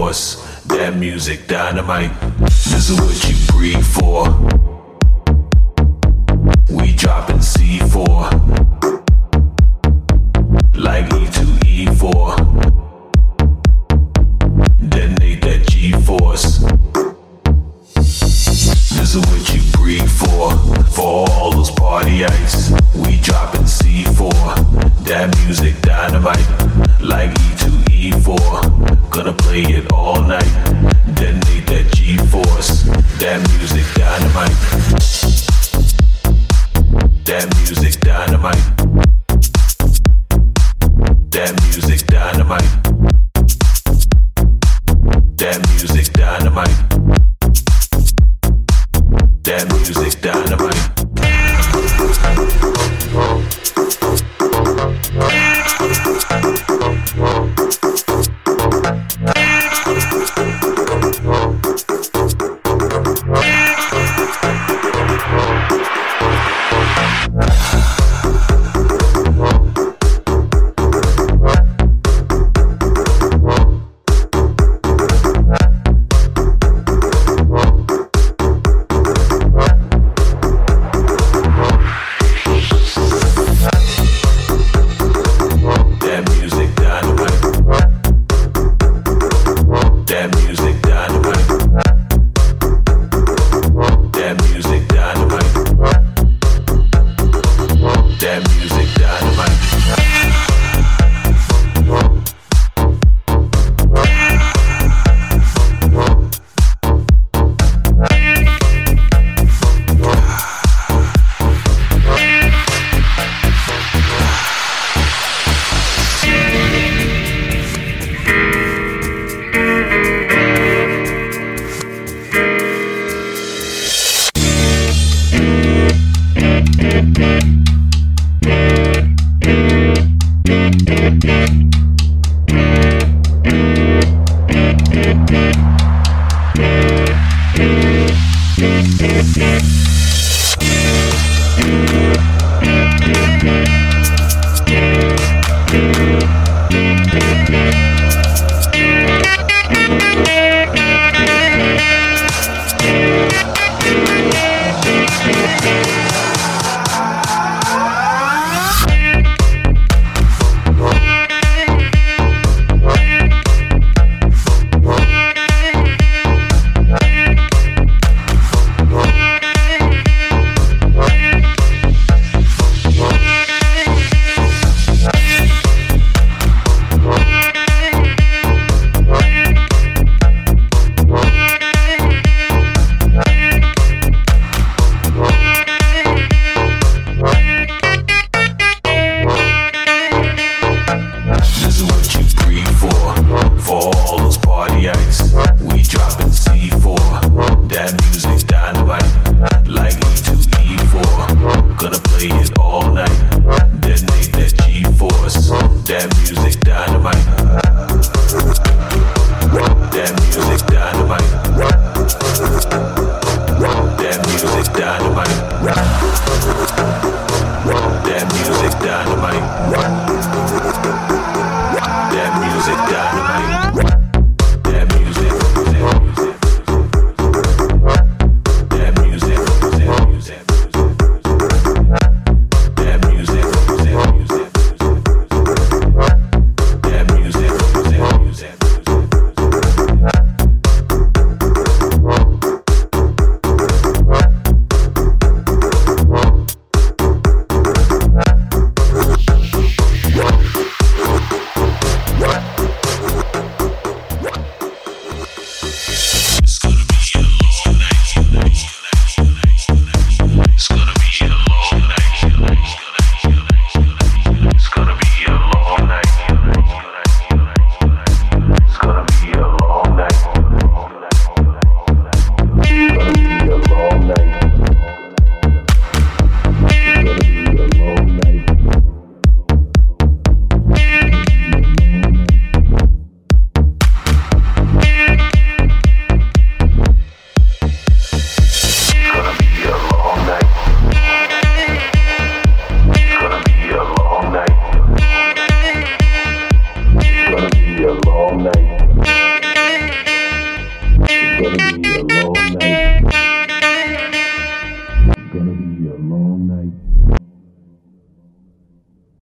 G-force, that music dynamite. This is what you breathe for. We dropping C4 like E2E4. Detonate that G-force. This is what you breathe for all those partyites. We dropping C4, that music dynamite, like E2E4. Gonna play it all night. Detonate that G-force, that music dynamite. That music dynamite. That music dynamite. That music dynamite. That music dynamite. That music